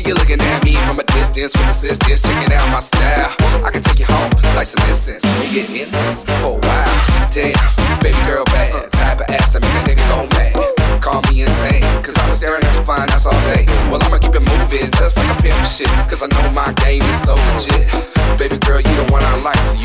see you looking at me from a distance with assistance, checking out my style. I can take you home like some incense. We get intense for a while. Damn, baby girl bad. Type of ass that make a nigga go mad. Call me insane, cause I'm staring at your fine ass all day. Well, I'ma keep it moving just like a pimp shit, cause I know my game is so legit. Baby girl, you the one I like, so